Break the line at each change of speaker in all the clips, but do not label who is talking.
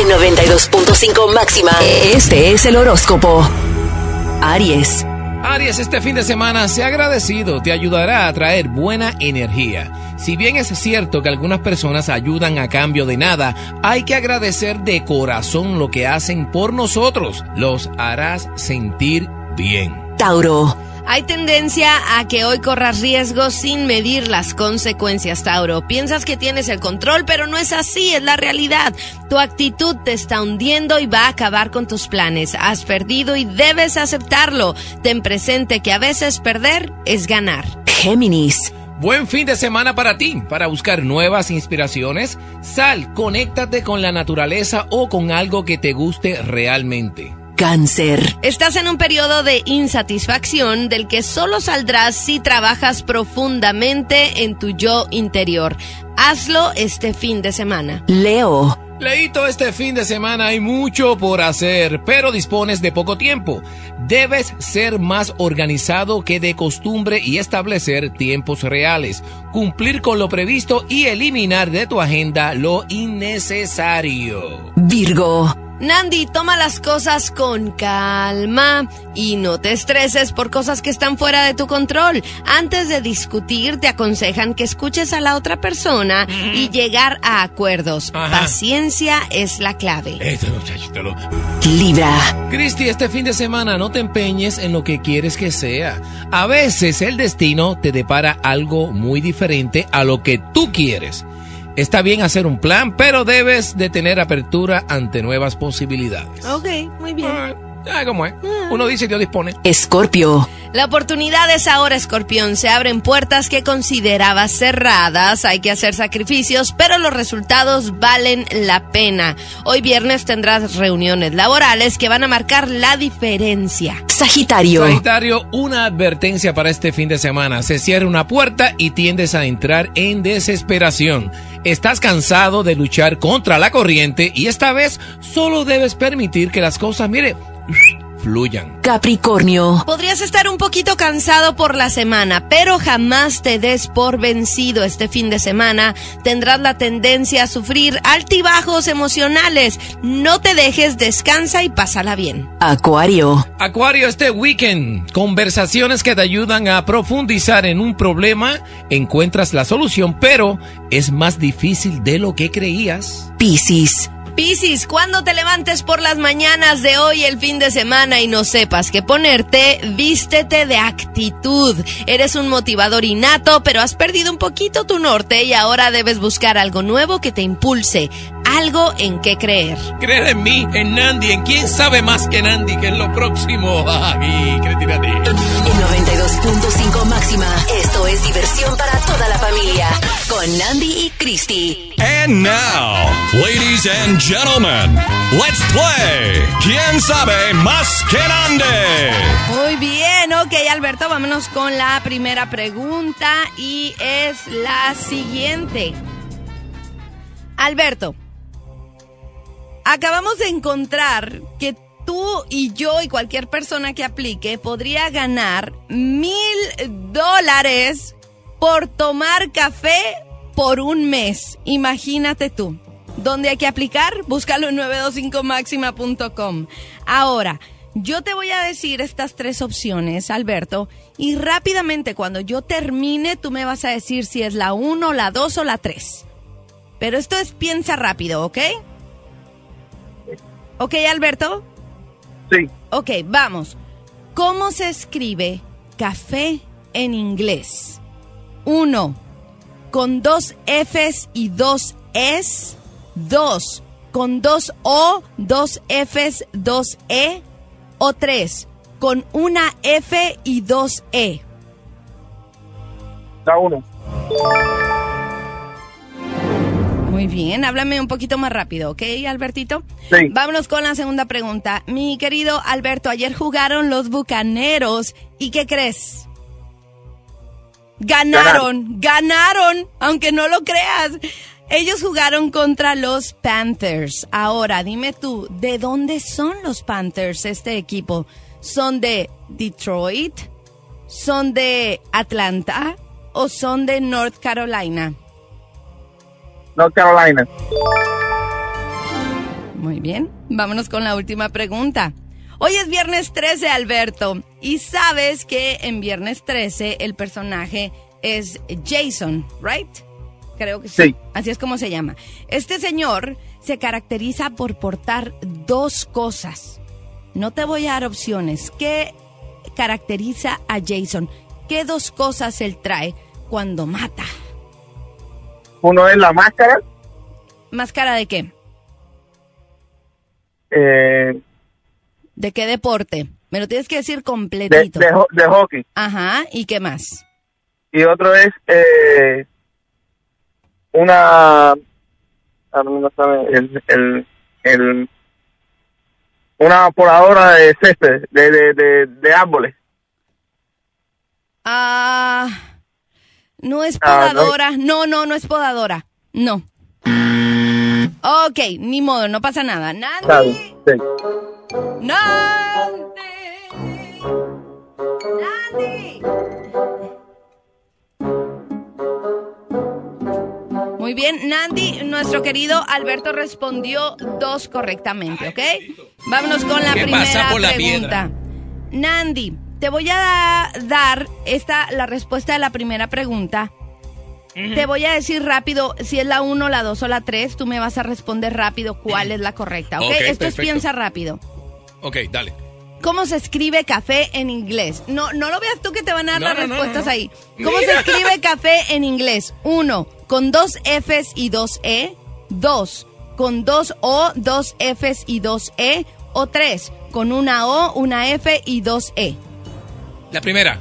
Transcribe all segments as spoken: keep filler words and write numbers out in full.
noventa y dos punto cinco máxima. Este es el horóscopo. Aries.
Aries, este fin de semana, sea agradecido, te ayudará a traer buena energía. Si bien es cierto que algunas personas ayudan a cambio de nada, hay que agradecer de corazón lo que hacen por nosotros. Los harás sentir bien.
Tauro.
Hay tendencia a que hoy corras riesgos sin medir las consecuencias, Tauro. Piensas que tienes el control, pero no es así, es la realidad. Tu actitud te está hundiendo y va a acabar con tus planes. Has perdido y debes aceptarlo. Ten presente que a veces perder es ganar.
Géminis.
Buen fin de semana para ti. Para buscar nuevas inspiraciones, sal, conéctate con la naturaleza o con algo que te guste realmente.
Cáncer.
Estás en un periodo de insatisfacción del que solo saldrás si trabajas profundamente en tu yo interior. Hazlo este fin de semana.
Leo.
Leíto, este fin de semana hay mucho por hacer, pero dispones de poco tiempo. Debes ser más organizado que de costumbre y establecer tiempos reales, cumplir con lo previsto y eliminar de tu agenda lo innecesario.
Virgo.
Nandi, toma las cosas con calma y no te estreses por cosas que están fuera de tu control. Antes de discutir, te aconsejan que escuches a la otra persona mm. y llegar a acuerdos. Ajá. Paciencia es la clave.
Este muchachito lo...
Libra.
Cristi, este fin de semana no te empeñes en lo que quieres que sea. A veces el destino te depara algo muy diferente a lo que tú quieres. Está bien hacer un plan, pero debes de tener apertura ante nuevas posibilidades.
Ok, muy bien.
Ah, ah, ¿cómo es? Uno dice y Dios dispone.
Escorpio.
La oportunidad es ahora, Escorpión. Se abren puertas que considerabas cerradas. Hay que hacer sacrificios, pero los resultados valen la pena. Hoy viernes tendrás reuniones laborales que van a marcar la diferencia.
Sagitario.
Sagitario, una advertencia para este fin de semana. Se cierra una puerta y tiendes a entrar en desesperación. Estás cansado de luchar contra la corriente y esta vez solo debes permitir que las cosas, mire, fluyan.
Capricornio.
Podrías estar un poquito cansado por la semana, pero jamás te des por vencido. Este fin de semana tendrás la tendencia a sufrir altibajos emocionales. No te dejes, descansa y pásala bien.
Acuario.
Acuario, este weekend, conversaciones que te ayudan a profundizar en un problema, encuentras la solución, pero es más difícil de lo que creías.
Piscis.
Piscis, cuando te levantes por las mañanas de hoy el fin de semana y no sepas qué ponerte, vístete de actitud. Eres un motivador innato, pero has perdido un poquito tu norte y ahora debes buscar algo nuevo que te impulse, algo en qué creer.
Creer en mí, en Nandi, en quién sabe más que Nandi, que es lo próximo. Ay, cretinate.
noventa y dos punto cinco máxima. Esto es diversión para toda la familia. Con Nandi y Cristi.
And now, ladies and gentlemen, let's play ¿Quién sabe más que Nandi?
Muy bien, ok, Alberto, vámonos con la primera pregunta y es la siguiente. Alberto, acabamos de encontrar que tú y yo y cualquier persona que aplique podría ganar mil dólares por tomar café por un mes. Imagínate tú. ¿Dónde hay que aplicar? Búscalo en nueve dos cinco máxima punto com. Ahora, yo te voy a decir estas tres opciones, Alberto, y rápidamente cuando yo termine tú me vas a decir si es la uno, la dos o la tres. Pero esto es piensa rápido, ¿ok? ¿Ok, Alberto?
Sí.
Ok, vamos. ¿Cómo se escribe café en inglés? Uno, con dos Fs y dos Es. Dos, con dos O, dos Fs, dos E. O tres, con una F y dos E.
La uno.
Muy bien, háblame un poquito más rápido, ¿ok, Albertito?
Sí.
Vámonos con la segunda pregunta. Mi querido Alberto, ayer jugaron los Bucaneros. ¿Y qué crees? Ganaron, ganaron, ganaron, aunque no lo creas. Ellos jugaron contra los Panthers. Ahora, dime tú, ¿de dónde son los Panthers, este equipo? ¿Son de Detroit? ¿Son de Atlanta? ¿O son de North Carolina?
North Carolina.
Muy bien, vámonos con la última pregunta. Hoy es viernes trece, Alberto, y sabes que en viernes trece el personaje es Jason, ¿right? Creo que sí.
Sí.
Así es como se llama. Este señor se caracteriza por portar dos cosas. No te voy a dar opciones. ¿Qué caracteriza a Jason? ¿Qué dos cosas él trae cuando mata?
Uno es la máscara.
¿Máscara de qué?
Eh,
¿De qué deporte? Me lo tienes que decir
de,
completito.
de, ho- de hockey.
Ajá, ¿y qué más?
Y otro es eh, una... ah, no me sabe, el, el, el, una podadora de césped, de, de, de, de árboles.
Ah, no es
Ah, no.
podadora. No, no, no es podadora. No. Ok, ni modo, no pasa nada.
¿Sabes?
Nandi,
Sí.
Nandi, Nandi. Muy bien, Nandi, nuestro querido Alberto respondió dos correctamente, ¿ok? Vámonos con la
¿Qué
primera
pasa por la
pregunta. Nandi, te voy a da- dar esta la respuesta de la primera pregunta. Te voy a decir rápido si es la uno, la dos o la tres. Tú me vas a responder rápido cuál es la correcta, ¿ok?
Ok,
Esto es
perfecto.
piensa rápido.
Ok, dale.
¿Cómo se escribe café en inglés? No, no lo veas tú que te van a dar
No,
las
no, no,
respuestas
no, no.
ahí. ¿Cómo
Mira.
se escribe café en inglés? Uno, con dos F's y dos E. Dos, con dos O, dos F's y dos E. O tres, con una O, una F y dos E.
La primera.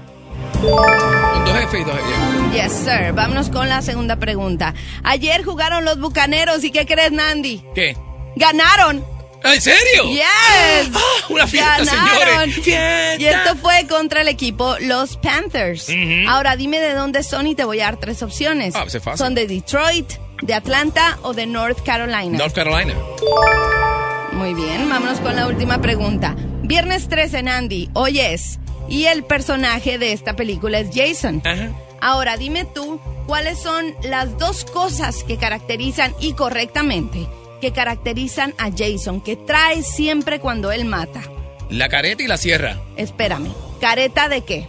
Con dos F y dos E.
Yes, sir. Vámonos con la segunda pregunta. Ayer jugaron los Bucaneros y ¿qué crees, Nandi?
¿Qué?
¡Ganaron!
¿En serio?
¡Yes!
¡Ah! Una fiesta,
Ganaron.
señores. ¡Fiesta!
Y esto fue contra el equipo los Panthers.
Ujú.
Ahora dime de dónde son y te voy a dar tres opciones.
Ah, pues es fácil.
¿Son de Detroit, de Atlanta o de North Carolina?
North Carolina.
Muy bien, vámonos con la última pregunta. Viernes trece, Nandi, hoy es. Y el personaje de esta película es Jason.
Ajá.
Ahora dime tú, ¿cuáles son las dos cosas que caracterizan, y correctamente, que caracterizan a Jason, que trae siempre cuando él mata?
La careta y la sierra.
Espérame, ¿careta de qué?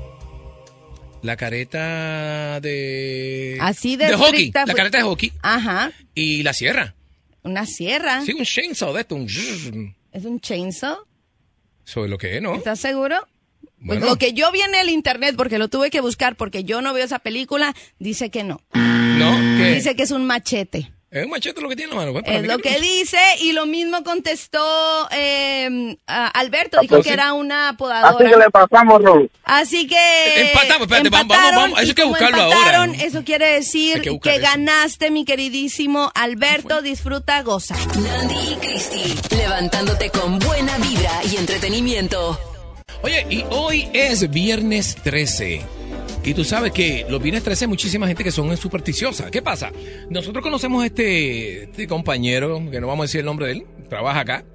La careta de...
Así de
De hockey.
estricta
La
fue-
careta de hockey.
Ajá,
Y la sierra.
una sierra.
Sí, un chainsaw de esto. Un... zzzz.
¿Es un chainsaw?
Eso es lo que es, ¿no?
¿Estás seguro? Pues
Bueno.
lo que yo vi en el internet, porque lo tuve que buscar, porque yo no veo esa película, dice que no.
No, ¿qué?
Dice que es un machete.
Es un machete lo que tiene en la mano. pues, para
Es
mí
lo
que-
que dice, y lo mismo contestó eh, a Alberto,
Ah,
dijo
pues
que
sí.
era una
Así que
podadora.
le pasamos, Raúl.
Así que
Empatamos, espérate, vamos, vamos,
empataron,
vamos. Eso
y
hay que
como
buscarlo
empataron,
ahora.
Eso quiere decir
Hay que
que,
buscar eso.
ganaste, mi queridísimo Alberto. Disfruta, goza.
Nandi y Cristi, levantándote con buena vibra y entretenimiento.
Oye, y hoy es viernes trece. Y tú sabes que los viernes trece hay muchísima gente que son supersticiosa. ¿Qué pasa? Nosotros conocemos a este, este compañero, que no vamos a decir el nombre de él, trabaja acá.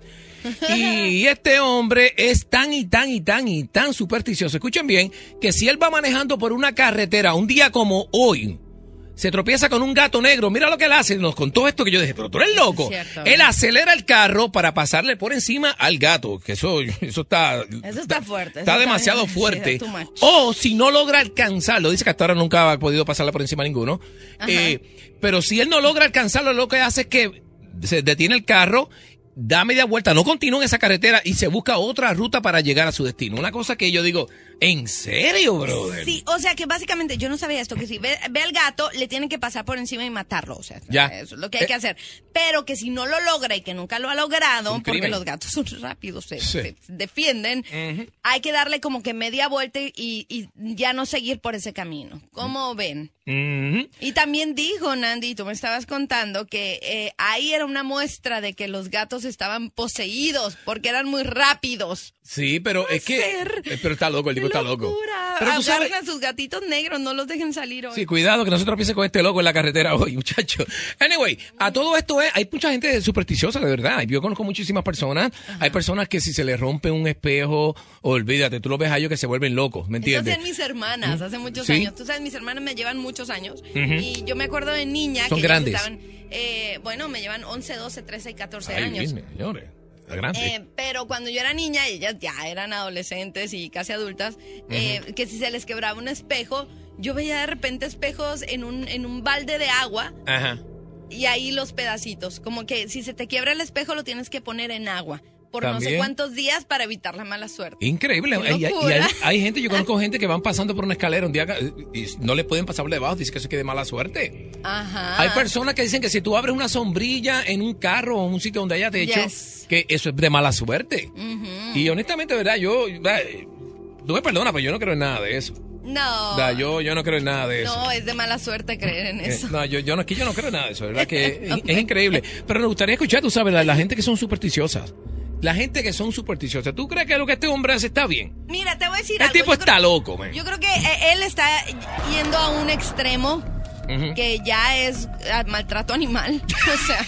Y este hombre es tan y tan y tan y tan supersticioso. Escuchen bien, que si él va manejando por una carretera un día como hoy, se tropieza con un gato negro, mira lo que él hace. Nos contó esto que yo dije, pero tú eres loco.
Es cierto.
Él acelera el carro para pasarle por encima al gato, que eso, eso está...
Eso está fuerte.
Está
eso
demasiado
sí,
fuerte.
that's too much.
O si no logra alcanzarlo, dice que hasta ahora nunca ha podido pasarle por encima a ninguno. Eh, pero si él no logra alcanzarlo, lo que hace es que se detiene el carro, da media vuelta, no continúa en esa carretera y se busca otra ruta para llegar a su destino. Una cosa que yo digo, ¿en serio, brother?
Sí, o sea que básicamente yo no sabía esto, que si ve, ve al gato, le tienen que pasar por encima y matarlo. O sea,
Ya.
eso es lo que hay
Eh.
que hacer. Pero que si no lo logra y que nunca lo ha logrado,
Un
porque
crimen.
los gatos son rápidos, se,
Sí.
se defienden, hay que darle como que media vuelta y, y ya no seguir por ese camino. ¿Cómo ven?
Ujú.
Y también dijo, Nandi, tú me estabas contando que eh, ahí era una muestra de que los gatos estaban poseídos porque eran muy rápidos.
Sí, pero es que...
Ser.
eh, Pero está loco, el tipo
¡Qué
está loco.
locura!
Pero tú sabes...
Agarren a sus gatitos negros, no los dejen salir hoy.
Sí, cuidado que no se tropiece con este loco en la carretera hoy, muchacho. Anyway, a todo esto es, hay mucha gente supersticiosa, de verdad. Yo conozco muchísimas personas. Hay personas que si se les rompe un espejo, olvídate, tú lo ves a ellos que se vuelven locos, ¿me
Eso
entiendes?
hacían mis hermanas hace muchos
Sí.
años. Tú sabes, mis hermanas me llevan mucho muchos años.
Uh-huh.
Y yo me acuerdo de niña
Son
que
grandes.
estaban, eh, bueno, me llevan once, doce, trece y catorce
Ay,
años.
bien, señores. Es grande.
Eh, pero cuando yo era niña, ellas ya eran adolescentes y casi adultas, uh-huh. eh, que si se les quebraba un espejo, yo veía de repente espejos en un, en un balde de agua.
Ajá.
Y ahí los pedacitos, como que si se te quiebra el espejo lo tienes que poner en agua por
¿También?
no sé cuántos días para evitar la mala suerte.
Increíble.
Qué
Y, y
locura.
hay, hay gente, yo conozco gente que van pasando por una escalera un día y no le pueden pasar por debajo, dice que eso es de mala suerte.
Ajá.
Hay personas que dicen que si tú abres una sombrilla en un carro o en un sitio donde haya techo,
Yes.
que eso es de mala suerte.
Uh-huh.
Y honestamente, ¿verdad? Yo, eh, tú me perdonas, pero yo no creo en nada de eso.
No.
Da, yo, yo no creo en nada de eso.
No, es de mala suerte creer en eso.
Eh, no, yo, yo, no, aquí yo no creo en nada de eso, ¿verdad? Que es, es increíble. Pero me gustaría escuchar, tú sabes, la, la gente que son supersticiosas. La gente que son supersticiosas. ¿Tú crees que lo que este hombre hace está bien?
Mira, te voy a decir
El
algo.
tipo
Yo
está
creo-
loco, man.
Yo creo que eh, él está yendo a un extremo
Ujú.
que ya es ah, maltrato animal. O sea,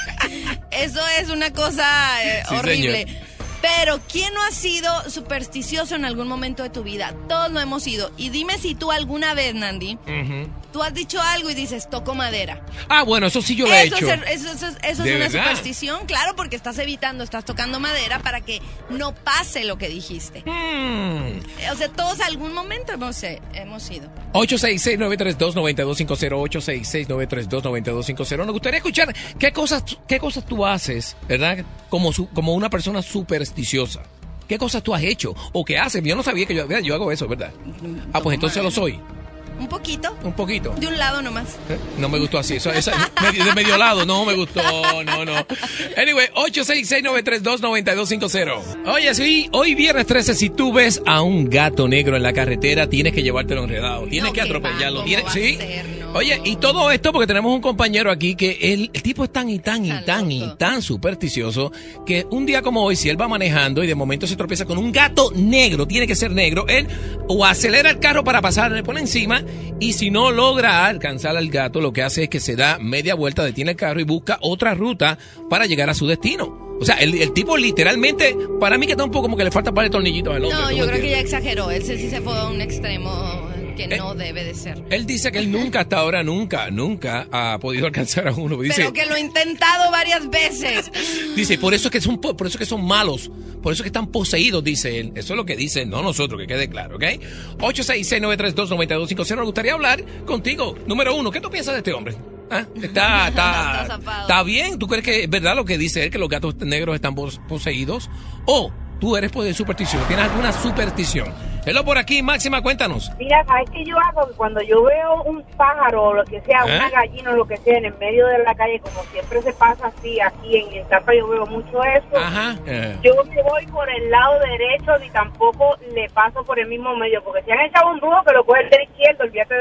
eso es una cosa eh,
Sí,
horrible.
señor.
Pero, ¿quién no ha sido supersticioso en algún momento de tu vida? Todos lo hemos sido. Y dime si tú alguna vez, Nandi,
Ujú.
tú has dicho algo y dices, toco madera.
Ah, bueno, eso sí yo lo he
Eso,
hecho.
es, eso, eso- eso
¿De
es una
verdad?
superstición, claro, porque estás evitando, estás tocando madera para que no pase lo que dijiste.
Mm.
O sea, todos algún momento hemos, eh, hemos sido.
ocho seis seis, nueve tres dos, nueve dos cinco cero, ocho seis seis, nueve tres dos, nueve dos cinco cero. Nos gustaría escuchar qué cosas, qué cosas tú haces, ¿verdad? Como, su- como una persona supersticiosa. ¿Qué cosas tú has hecho o qué haces? Yo no sabía que yo, mira, yo hago eso, ¿verdad? Ah, pues entonces lo soy.
Un poquito,
Un poquito.
de un lado nomás.
¿Eh? No me gustó así. Eso, eso, medio- de medio lado, no me gustó. No, no. Anyway, ocho seis seis, nueve tres dos, nueve dos cinco cero. Oye, sí, hoy viernes trece, si tú ves a un gato negro en la carretera, tienes que llevártelo enredado. Tienes
No,
que
que va,
atropellarlo.
¿cómo
Tienes,
va a
sí.
ser? No.
Oye, y todo esto porque tenemos un compañero aquí que el, el tipo es tan y tan y
Tan
tan y
loco.
tan supersticioso que un día como hoy, si él va manejando y de momento se tropieza con un gato negro, tiene que ser negro, él o acelera el carro para pasar, le pone encima y si no logra alcanzar al gato, lo que hace es que se da media vuelta, detiene el carro y busca otra ruta para llegar a su destino. O sea, el, el tipo literalmente, para mí que está un poco como que le falta para el tornillito al hombre.
No,
¿tú
yo
me
creo que ya
entiendes?
exageró. Él sí sí se fue a un extremo que no debe de ser.
Él dice que él nunca, hasta ahora, nunca, nunca ha podido alcanzar a uno. Dice,
Pero que lo he intentado varias veces.
dice, por eso es que son, por eso es que son malos, por eso es que están poseídos, dice él. Eso es lo que dice, no nosotros, que quede claro, ¿ok? ocho seis seis, nueve tres dos, nueve dos cinco cero. Me gustaría hablar contigo. Número uno, ¿qué tú piensas de este hombre? ¿Ah? Está, está,
Está zafado.
está bien. ¿Tú crees que es verdad lo que dice él, que los gatos negros están pos- poseídos? ¿O tú eres pues, supersticioso? ¿Tienes alguna superstición? Hello por aquí, Máxima, cuéntanos.
Mira, ¿sabes qué yo hago? Cuando yo veo un pájaro o lo que sea,
¿Eh?
una gallina o lo que sea en el medio de la calle, como siempre se pasa así, aquí en el Tampa yo veo mucho eso.
Ajá. Eh.
Yo me voy por el lado derecho ni tampoco le paso por el mismo medio, porque si han echado un brujo que lo coge el del izquierdo, olvídate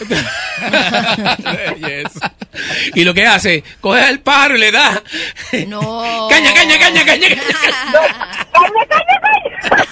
de eso.
Yes. Y lo que hace, coge el pájaro y le da.
No.
Caña, caña, caña, caña.
¡Caña, caña, caña!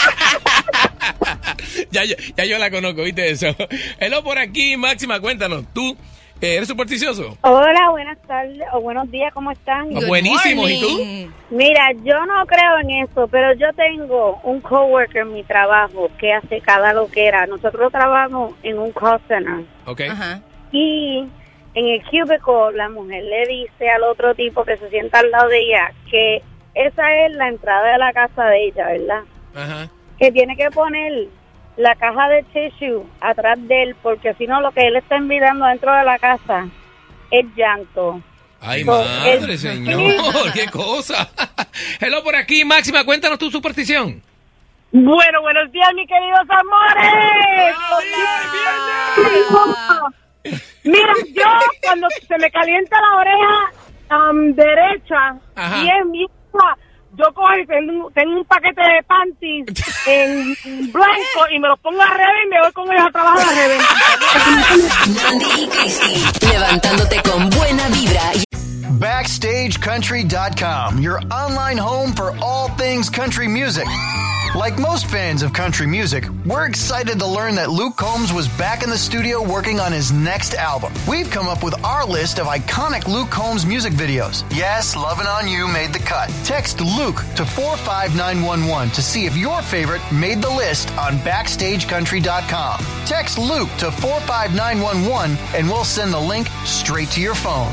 ya, yo, ya yo la conozco, ¿viste eso? Hello por aquí, Máxima, cuéntanos. ¿Tú eh, eres supersticioso?
Hola, buenas tardes o buenos días, ¿cómo están?
Ah,
Good
buenísimo, ¿y tú?
morning.
Mira, yo no creo en eso, pero yo tengo un coworker en mi trabajo que hace cada loquera. Nosotros trabajamos en un call center
Ok.
Ajá.
y en el cubicle la mujer le dice al otro tipo que se sienta al lado de ella que esa es la entrada de la casa de ella, ¿verdad?
Ajá.
Que tiene que poner la caja de tissue atrás de él, porque si no lo que él está envidiando dentro de la casa es llanto.
Ay,
So,
madre,
el-
señor, qué cosa. Hello por aquí, Máxima, cuéntanos tu superstición.
Bueno, buenos días, mis queridos amores. Mira, yo cuando se me calienta la oreja um, derecha,
Ajá.
bien, bien, yo cojo y tengo, tengo un paquete de panties en blanco y me los pongo al revés y me voy con ellos a trabajar al revés.
Nandi y Christy, levantándote con buena vibra.
Backstage Country dot com, your online home for all things country music. Like most fans of country music, we're excited to learn that Luke Combs was back in the studio working on his next album. We've come up with our list of iconic Luke Combs music videos. Yes, Lovin' On You made the cut. Text Luke to four five nine one one to see if your favorite made the list on backstage country dot com. Text Luke to four five nine one one and we'll send the link straight to your phone.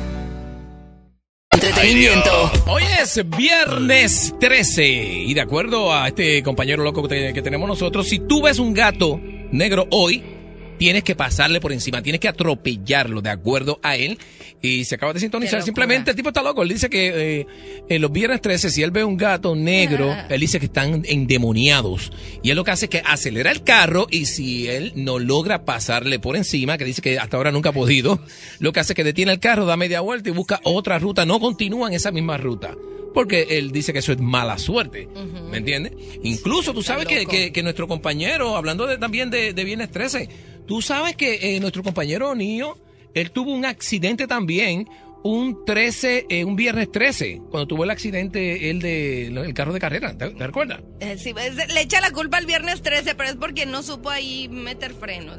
Entretenimiento. Hoy es viernes trece y de acuerdo a este compañero loco que, te, que tenemos nosotros, si tú ves un gato negro hoy, tienes que pasarle por encima, tienes que atropellarlo de acuerdo a él. Y se acaba de sintonizar, simplemente el tipo está loco. Él dice que eh, en los viernes trece, si él ve un gato negro, él dice que están endemoniados. Y él lo que hace es que acelera el carro y si él no logra pasarle por encima, que dice que hasta ahora nunca ha podido, lo que hace es que detiene el carro, da media vuelta y busca otra ruta, no continúa en esa misma ruta. Porque él dice que eso es mala suerte, uh-huh. ¿Me entiendes? Incluso tú sabes que, que, que nuestro compañero, hablando de, también de, de viernes trece, tú sabes que eh, nuestro compañero Nio, él tuvo un accidente también, un trece, eh, un viernes trece, cuando tuvo el accidente, el de el carro de carrera, ¿te, te recuerdas?
Eh, sí, es, le echa la culpa al viernes trece, pero es porque no supo ahí meter frenos.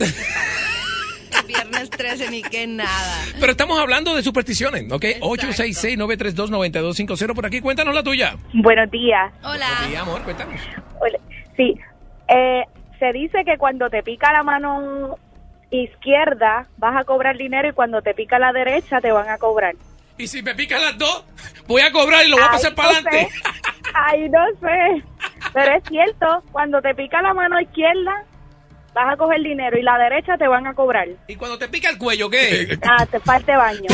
El viernes trece ni que nada.
Pero estamos hablando de supersticiones, ¿ok? Exacto. ocho seis seis, nueve tres dos, nueve dos cinco cero por aquí, cuéntanos la tuya.
Buenos días.
Hola.
Buenos días, amor, cuéntanos.
Hola. Sí, eh, se dice que cuando te pica la mano izquierda vas a cobrar dinero y cuando te pica la derecha te van a cobrar.
Y si me pican las dos, voy a cobrar y lo voy a pasar para adelante.
Ay, no sé. Pero es cierto, cuando te pica la mano izquierda vas a coger dinero y la derecha te van a cobrar.
¿Y cuando te pica el cuello qué?
Ah, te falta baño.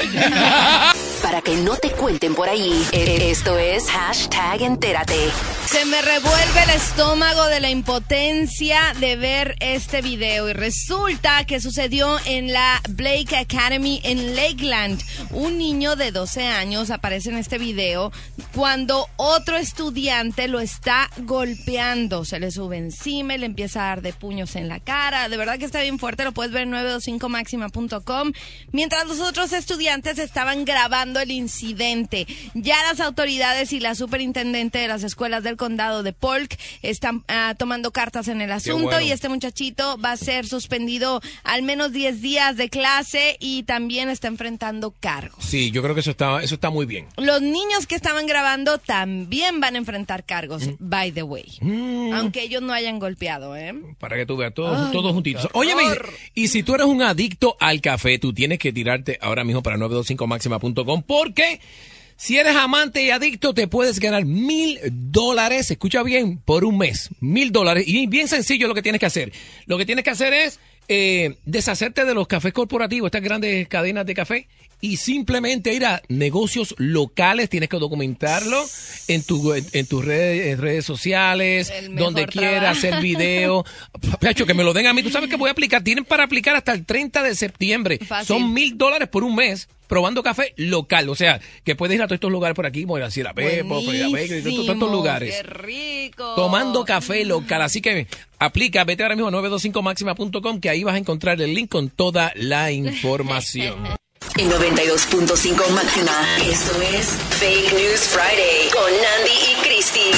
Para que no te cuenten por ahí, esto es hashtag Entérate.
Se me revuelve el estómago de la impotencia de ver este video y resulta que sucedió en la Blake Academy en Lakeland. Un niño de doce años aparece en este video cuando otro estudiante lo está golpeando. Se le sube encima y le empieza a dar de puños en la cara. De verdad que está bien fuerte, lo puedes ver en nueve dos cinco máxima punto com. Mientras los otros estudiantes estaban grabando el incidente. Ya las autoridades y la superintendente de las escuelas del condado de Polk están uh, tomando cartas en el asunto. Bueno. Y este muchachito va a ser suspendido al menos diez días de clase y también está enfrentando cargos.
Sí, yo creo que eso está, eso está muy bien.
Los niños que estaban grabando también van a enfrentar cargos, mm. by the way. Mm. Aunque ellos no hayan golpeado, ¿eh?
Para que tú veas, todos, todos juntitos. Óyeme, y si tú eres un adicto al café, tú tienes que tirarte ahora mismo para nueve dos cinco máxima punto com porque si eres amante y adicto te puedes ganar mil dólares, escucha bien, por un mes, mil dólares. Y bien sencillo lo que tienes que hacer. Lo que tienes que hacer es eh, deshacerte de los cafés corporativos, estas grandes cadenas de café, y simplemente ir a negocios locales. Tienes que documentarlo en tu en, en tus redes, en redes sociales, donde quieras, hacer video. Pacho, que me lo den a mí. Tú sabes que voy a aplicar. Tienen para aplicar hasta el treinta de septiembre. Fácil. Son mil dólares por un mes probando café local. O sea, que puedes ir a todos estos lugares por aquí, voy a decir a Pepo, Florida Bakery, todos, todos estos lugares.
¡Qué rico!
Tomando café local. Así que aplica, vete ahora mismo a nueve dos cinco máxima punto com que ahí vas a encontrar el link con toda la información.
En noventa y dos punto cinco máxima, esto es Fake News Friday con Nandi y Christy.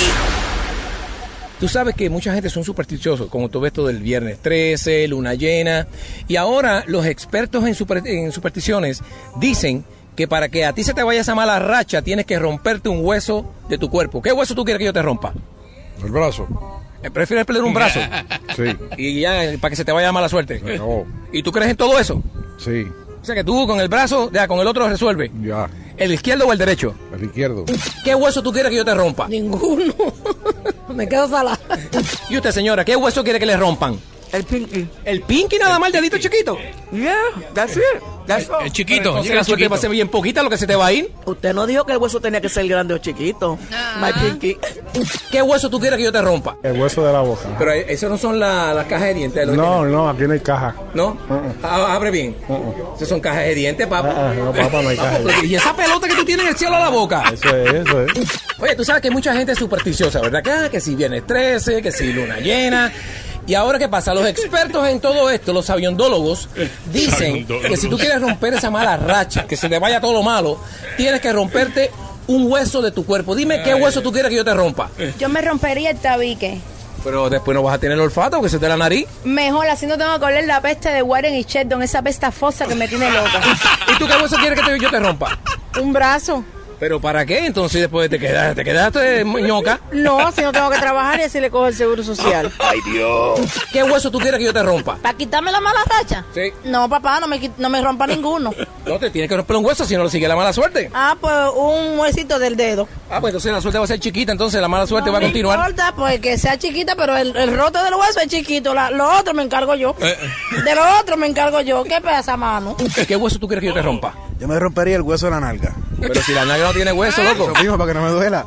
Tú sabes que mucha gente son supersticiosos, como tú ves todo el viernes trece, luna llena, y ahora los expertos en, super, en supersticiones dicen que para que a ti se te vaya esa mala racha tienes que romperte un hueso de tu cuerpo. ¿Qué hueso tú quieres que yo te rompa?
El brazo.
¿Prefieres perder un brazo?
Sí.
Y ya, para que se te vaya mala suerte.
No.
¿Y tú crees en todo eso?
Sí.
O sea que tú con el brazo, ya, con el otro resuelve.
Ya.
¿El izquierdo o el derecho?
El izquierdo.
¿Qué hueso tú quieres que yo te rompa?
Ninguno. Me quedo salada.
¿Y usted, señora, qué hueso quiere que le rompan?
El pinky.
¿El pinky nada más, el dedito chiquito?
Yeah, that's it. That's all.
El chiquito. Entonces, la suerte va a ser bien poquita lo que se te va a ir.
Usted no dijo que el hueso tenía que ser grande o chiquito.
Ah.
My pinky.
¿Qué hueso tú quieres que yo te rompa?
El hueso de la boca.
Pero eso no son la, las cajas de dientes.
No, no, aquí no hay caja.
¿No? Uh-uh. Abre bien. Uh-uh. Esas son cajas de dientes, papá.
Uh-uh. No, papá, no hay caja.
¿Y esa pelota que tú tienes en el cielo a la boca?
Eso es, eso es.
Oye, tú sabes que hay mucha gente supersticiosa, ¿verdad? Que, ah, que si viernes trece, que si luna llena. Y ahora, ¿qué pasa? Los expertos en todo esto, los sabiondólogos, dicen que si tú quieres romper esa mala racha, que se te vaya todo lo malo, tienes que romperte un hueso de tu cuerpo. Dime qué hueso tú quieres que yo te rompa.
Yo me rompería el tabique.
Pero después no vas a tener el olfato porque se te la nariz.
Mejor, así no tengo que oler la peste de Warren y Sheldon, esa pesta fosa que me tiene loca.
¿Y tú qué hueso quieres que te, yo te rompa?
Un brazo.
¿Pero para qué? Entonces después te quedas, te quedaste ñoca.
No, si no tengo que trabajar y así le cojo el seguro social.
Ay, Dios. ¿Qué hueso tú quieres que yo te rompa?
¿Para quitarme la mala racha?
Sí.
No, papá, no me, quit- no me rompa ninguno.
No, te tienes que romper un hueso si no lo sigue la mala suerte.
Ah, pues un huesito del dedo.
Ah, pues entonces la suerte va a ser chiquita, entonces la mala suerte va a continuar.
No importa, pues que sea chiquita, pero el, el roto del hueso es chiquito. La, lo otro me encargo yo.
Eh.
De lo otro me encargo yo. ¿Qué pasa, mano?
¿Qué hueso tú quieres que yo te rompa?
Yo me rompería el hueso de la nalga.
Pero si la nalga no tiene hueso, loco.
Eso mismo, para que no me duela.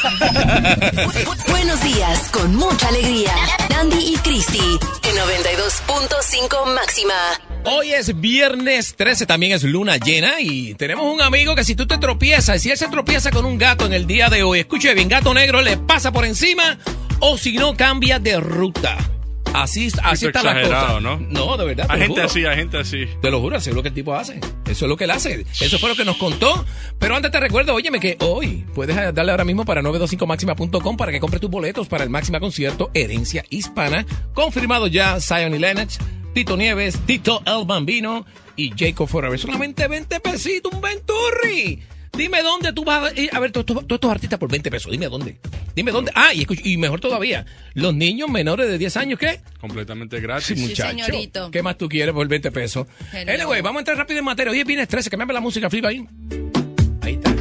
Bu- Buenos días, con mucha alegría. Andy y Cristi, en noventa y dos punto cinco máxima.
Hoy es viernes trece, también es luna llena y tenemos un amigo que si tú te tropiezas, si él se tropieza con un gato en el día de hoy, escuche bien, gato negro le pasa por encima o si no cambia de ruta. Así, así está la cosa.
¿no?
No, de verdad.
Hay
te lo
gente
juro.
así, hay gente así.
Te lo juro, eso es lo que el tipo hace. Eso es lo que él hace. Eso fue lo que nos contó. Pero antes te recuerdo, óyeme, que hoy puedes darle ahora mismo para novecientos veinticinco máxima punto com para que compres tus boletos para el Máxima Concierto Herencia Hispana. Confirmado ya Zion y Lennox, Tito Nieves, Tito El Bambino y Jacob Forever. Solamente veinte pesitos, un venturri. Dime dónde tú vas a ir a ver todos estos, todos estos artistas por veinte pesos. Dime dónde. Dime dónde. Ah, y, escucha, y mejor todavía, los niños menores de diez años, ¿qué?
Completamente gratis.
Sí, muchacho.
señorito.
¿Qué más tú quieres por veinte pesos?
Hello.
Anyway, vamos a entrar rápido en materia. Hoy es viernes trece, que me la música, flipa ahí. Ahí está.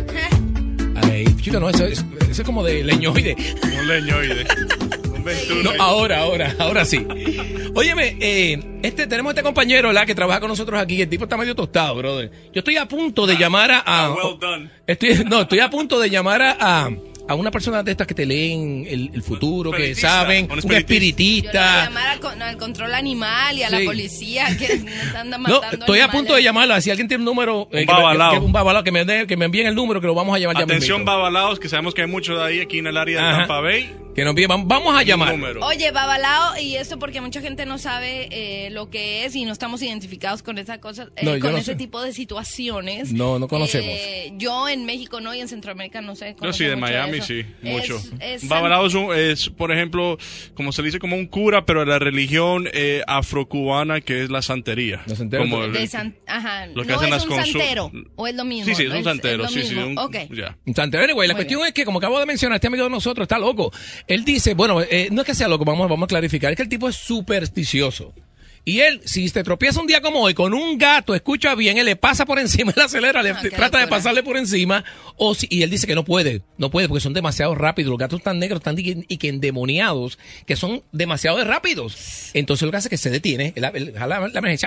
Ahí, chico, no, eso, eso, eso es como de leñoide.
Un leñoide. Un venturo.
No, ahora, ahora, ahora sí. Óyeme, eh, este, tenemos este compañero, ¿verdad?, que trabaja con nosotros aquí. El tipo está medio tostado, brother. Yo estoy a punto de llamar a... a-
well done.
Estoy, no, estoy a punto de llamar a... a a una persona de estas que te leen el, el futuro, que
Espiritista,
saben,
un
un
Yo le voy a
espiritista.
llamar al, con- al control animal y a
Sí.
la policía que nos anda
No,
matando
estoy a
animales.
punto de llamarlo. Si alguien tiene un número, eh, que me-
babalao.
que- que- un babalao, que me, dé- que me envíen el número, que lo vamos a llamar ya
Atención,
mismito.
babalaos, que sabemos que hay muchos de ahí aquí en el área de
Ajá.
Tampa Bay.
Que nos envíen, vamos- vamos a llamar.
Número.
Oye, babalao, y esto porque mucha gente no sabe eh, lo que es y no estamos identificados con esa cosa, eh,
No, yo
con
no
ese
sé.
tipo de situaciones.
No, no conocemos.
Eh, yo en México no y en Centroamérica no sé.
Yo sí, de
conozco mucho
Miami
eso.
sí,
Es-
mucho.
es-
Babalao es, un- es, por ejemplo, como se le dice, como un cura, pero de la religión eh, afrocubana que es la santería.
La santería.
Como el-
de san- ajá.
lo que
no
hacen
es
las
un
consul-
santero, o es lo mismo.
Sí, sí, es un santero,
lo
sí, sí.
mismo.
un-
Ok.
ya.
Santero, anyway, la
Muy
cuestión
bien.
es que, como acabo de mencionar, este amigo de nosotros está loco. Él dice, bueno, eh, no es que sea loco, vamos, vamos a clarificar, es que el tipo es supersticioso. Y él, si te tropieza un día como hoy con un gato, escucha bien, él le pasa por encima, él acelera, le
Ah, qué
trata de
locura.
pasarle por encima, o si, y él dice que no puede, no puede porque son demasiado rápidos, los gatos tan negros, tan di- y que endemoniados, que son demasiado rápidos. Entonces lo que hace es que se detiene, él, él jala la emergencia,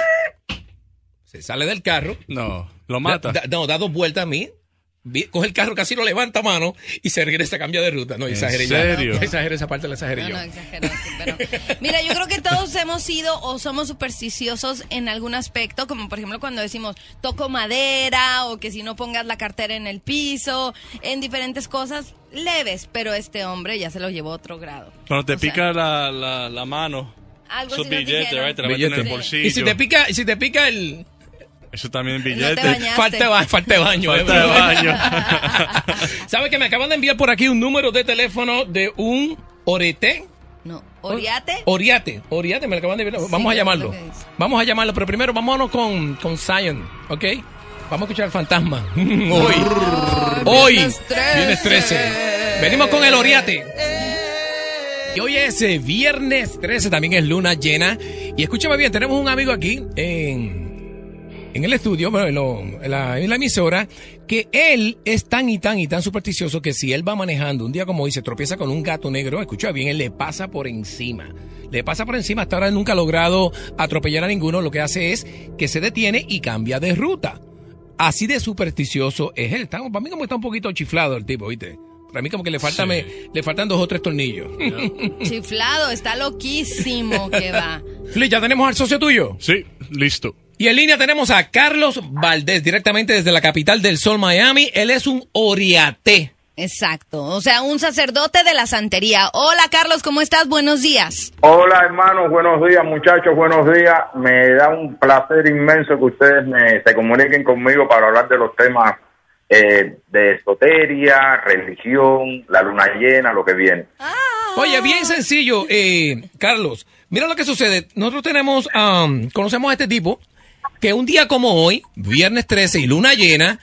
se sale del carro,
No, lo mata.
Da- da- no, da dos vueltas a mí. vi- Coge el carro, casi lo levanta a mano y se regresa, cambia de ruta. No,
¿En
exageré
serio?
yo. No exageré esa parte, la exageré
No,
yo.
no, exageró, sí, pero... Mira, yo creo que todos hemos sido o somos supersticiosos en algún aspecto, como por ejemplo cuando decimos toco madera o que si no pongas la cartera en el piso, en diferentes cosas leves, pero este hombre ya se lo llevó a otro grado.
Cuando te
O sea,
pica la, la, la mano,
algo
esos
así nos
billetes,
dijeron.
right, te la meten en el
Billete.
bolsillo.
Y si te pica, y si te pica el...
Eso también es
No te
billete.
bañaste.
Falta de, ba- falta de baño.
Falta
eh,
de
bro.
baño.
¿Sabes que me acaban de enviar por aquí un número de teléfono de un orete?
No, Oriate.
Oriate, Oriate, me lo acaban de enviar. Vamos a
Sí,
llamarlo.
es lo que dice.
Vamos a llamarlo, pero primero vámonos con, con Zion, ¿ok? Vamos a escuchar al fantasma. Hoy. Hoy.
viernes trece.
Viernes trece. Venimos con el Oriate. Y hoy es eh, viernes trece, también es luna llena. Y escúchame bien, tenemos un amigo aquí en, en el estudio, bueno, en, lo- en la, en la emisora, que él es tan y tan y tan supersticioso que si él va manejando un día como hoy se tropieza con un gato negro, escucha bien, él le pasa por encima. Le pasa por encima, hasta ahora nunca ha logrado atropellar a ninguno, lo que hace es que se detiene y cambia de ruta. Así de supersticioso es él. Está, para mí como está un poquito chiflado el tipo, ¿viste? Para mí como que le, falta,
Sí.
me, le faltan dos o tres tornillos.
Chiflado, está loquísimo que va.
Fli, ¿ya tenemos al socio tuyo?
Sí, listo.
Y en línea tenemos a Carlos Valdés, directamente desde la capital del sol, Miami. Él es un oriate.
Exacto, o sea, un sacerdote de la santería. Hola Carlos, ¿cómo estás? Buenos días.
Hola hermanos, buenos días muchachos, buenos días. Me da un placer inmenso que ustedes me, se comuniquen conmigo para hablar de los temas
eh, de esoteria, religión, la luna llena, lo que viene.
Oye, bien sencillo, eh, Carlos. Mira lo que sucede. Nosotros tenemos, um, conocemos a este tipo que un día como hoy, viernes trece y luna llena,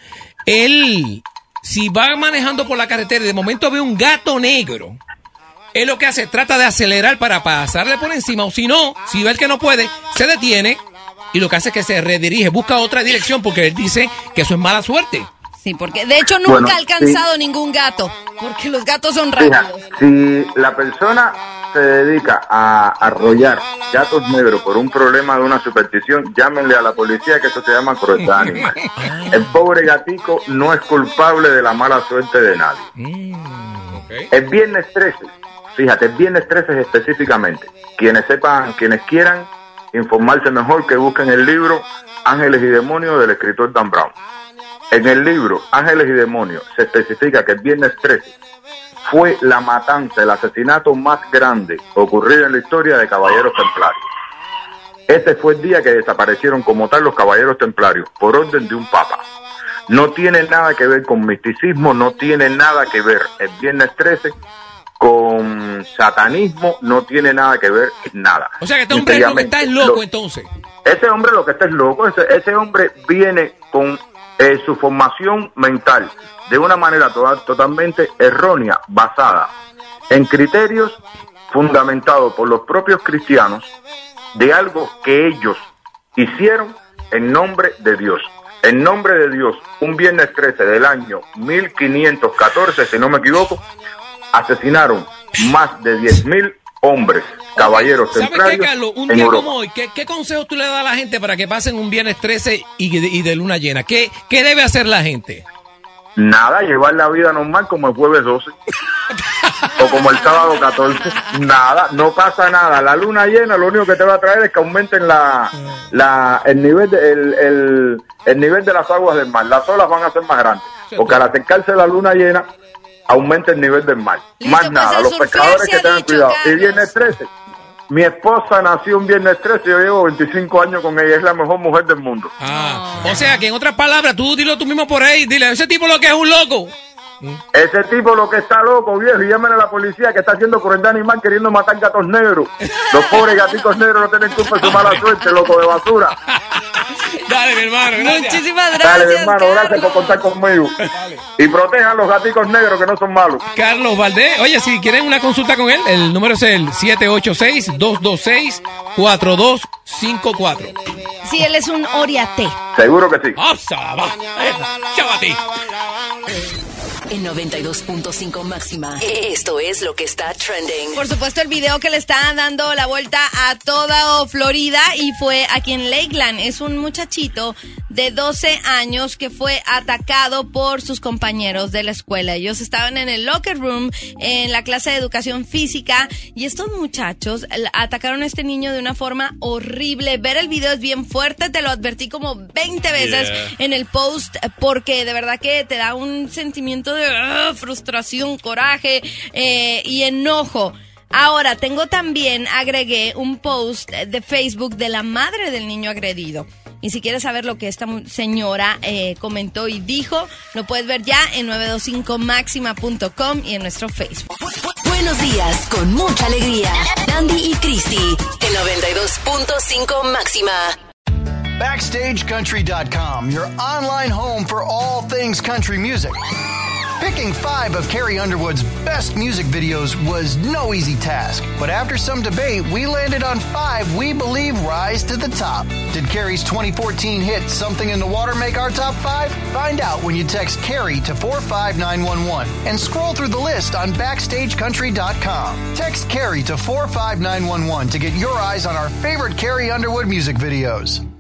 él, si va manejando por la carretera y de momento ve un gato negro, él lo que hace, trata de acelerar para pasarle por encima, o si no, si ve que no puede, se detiene y lo que hace es que se redirige, busca otra dirección porque él dice que eso es mala suerte.
Sí, porque de hecho nunca
Bueno,
ha alcanzado
sí.
ningún gato, porque los gatos son rápidos.
Fija, si la persona se dedica a arrollar gatos negros por un problema de una superstición, llámenle a la policía, que eso se llama crueldad animal. El pobre gatico no es culpable de la mala suerte de nadie.
Mm, okay.
El viernes trece, fíjate, el viernes trece específicamente, quienes sepan, quienes quieran informarse mejor, que busquen el libro Ángeles y Demonios del escritor Dan Brown. En el libro Ángeles y Demonios se especifica que el viernes trece fue la matanza, el asesinato más grande ocurrido en la historia de Caballeros Templarios. Este fue el día que desaparecieron como tal los Caballeros Templarios, por orden de un papa. No tiene nada que ver con misticismo, no tiene nada que ver el viernes trece con satanismo, no tiene nada que ver nada.
O sea que este hombre lo que está es loco,
Lo-
entonces.
Ese hombre lo que está es loco, ese, ese hombre viene con eh, su formación mental de una manera to- totalmente errónea, basada en criterios fundamentados por los propios cristianos de algo que ellos hicieron en nombre de Dios. En nombre de Dios, un viernes trece del año mil quinientos catorce, si no me equivoco, asesinaron más de diez mil hombres, caballeros
¿Sabes
templarios
qué, Carlos? Un
en
día
Europa.
como hoy, ¿qué, qué consejo tú le das a la gente para que pasen un viernes trece y de, y de luna llena? ¿Qué, ¿Qué debe hacer la gente?
Nada, llevar la vida normal como el jueves doce o como el sábado catorce. Nada, no pasa nada. La luna llena lo único que te va a traer es que aumenten la, la, el, nivel de, el, el, el nivel de las aguas del mar. Las olas van a ser más grandes, porque al acercarse la luna llena aumenta el nivel del mar.
Listo,
Más
pues,
nada,
el
los
surfear
pescadores
se
que
ha
tengan
dicho,
cuidado. Y
Carlos.
viernes trece. Mi esposa nació un viernes trece, yo llevo veinticinco años con ella, es la mejor mujer del mundo.
Ah, o sea que en otras palabras, tú dilo tú mismo por ahí, dile, ese tipo lo que es un loco.
Ese tipo lo que está loco, viejo, y llámenle a la policía que está haciendo crueldad animal queriendo matar gatos negros. Los pobres gaticos negros no tienen culpa de su mala suerte, loco de basura.
Dale, mi hermano, gracias.
Muchísimas gracias,
Dale, mi hermano,
Carlos.
gracias por contar conmigo. Y protejan los gaticos negros que no son malos.
Carlos Valdés, oye, si quieren una consulta con él, el número es el siete ocho seis, dos dos seis, cuatro dos cinco cuatro.
Sí, él es un oriate.
Seguro que sí.
¡Ah, saba! ¡Chavati!
En noventa y dos punto cinco máxima. Esto es lo que está trending.
Por supuesto, el video que le está dando la vuelta a toda Florida y fue aquí en Lakeland. Es un muchachito de doce años que fue atacado por sus compañeros de la escuela. Ellos estaban en el locker room, en la clase de educación física, y estos muchachos atacaron a este niño de una forma horrible. Ver el video es bien fuerte, te lo advertí como veinte veces
Yeah.
en el post, porque de verdad que te da un sentimiento de uh, frustración, coraje eh, y enojo. Ahora, tengo también, agregué un post de Facebook de la madre del niño agredido. Y si quieres saber lo que esta mu- señora eh, comentó y dijo, lo puedes ver ya en novecientos veinticinco máxima punto com y en nuestro Facebook.
Buenos días, con mucha alegría. Andy y Cristi, en noventa y dos punto cinco máxima.
Backstage Country dot com, your online home for all things country music. Picking five of Carrie Underwood's best music videos was no easy task, but after some debate, we landed on five we believe rise to the top. Did Carrie's twenty fourteen hit Something in the Water make our top five? Find out when you text Carrie to four five nine one one and scroll through the list on Backstage Country dot com. Text Carrie to four five nine one one to get your eyes on our favorite Carrie Underwood music videos.